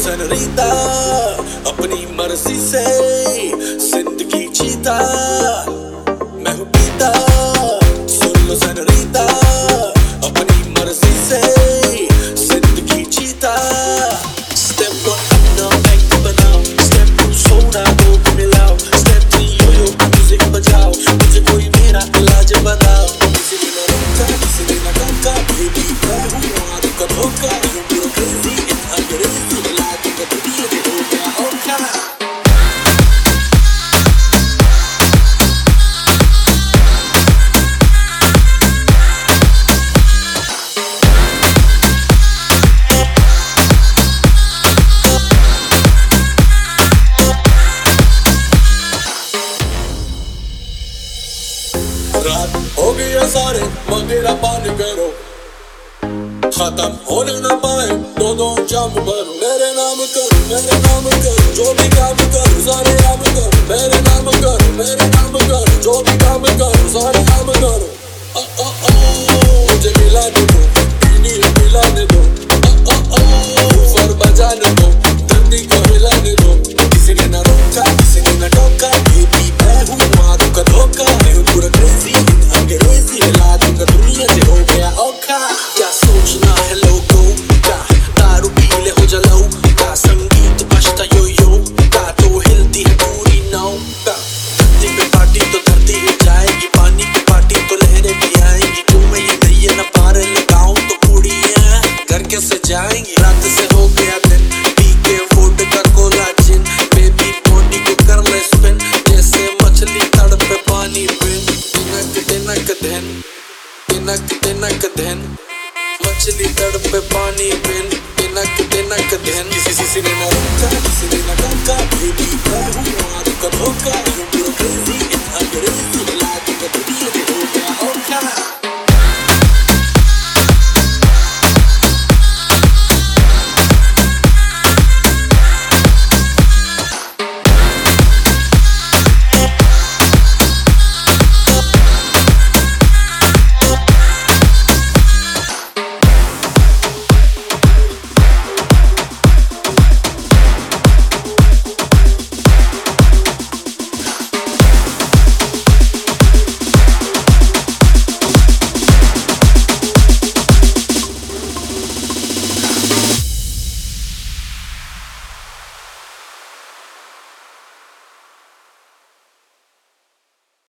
Senorita, अपनी मर्जी से जिंदगी जीता, मैं हूँ पीता। सुन लो सेनोरिटा, अपनी मर्जी से जिंदगी जीता। स्टेप वन अपना बैंक बनाओ, स्टेप टू सोडा दो मिलाओ, स्टेप थ्री यो म्यूजिक बजाओ, मुझे कोई मेरा इलाज बताओ। किसी ने ना रोका, किसी ने ना टोका, बेबी मैं हूँ आदू का धोखा। रात हो गया सारे मंदिरा पान करो, खत्म होने न पाए दो जाम भरो। मेरे नाम करो जो भी काम करो, सारे काम करो मेरे नाम करो जो भी काम करो, सारे काम करो। मुझे मिलाने दो, मिलाने दो, ऊपर बजाने दो, धरती को हिलाने दो। किसी ने न रोका, किसी ने न टोका, बेबी मैं हूँ आदू का धोखा। मैं हूँ पूरा क्रेजी अंग्रेजी, हिला दूंगा दुनिया से हो गया औखा। क्या सोचना है लोगों का, दारू पी ले हो जलाओ का, संगीत बजता यो यो का, तो हिलती है पूरी नाव का। धरती पे पार्टी तो धरती हिल जाएगी, पानी पे पार्टी तो लहरें भी आएंगी। घूमे ये नैया न पार लगाऊं तो कुड़ियां घर कैसे जाएंगी। रात से हो गया दिन, पी के vodka cola gin, baby body को कर ले स्पिन, जैसे मछली तड़पे पानी बिन। दिनक दिन, दिनक दिन, मछली तड़पे पानी बिन, दिनक दिन। किसी ने ना रोका, किसी ने ना टोका, बेबी मैं हूँ आदू का धोखा। यूं पूरा क्रेजी अंग्रेजी, हिला दूंगा दुनिया से हो गया औखा।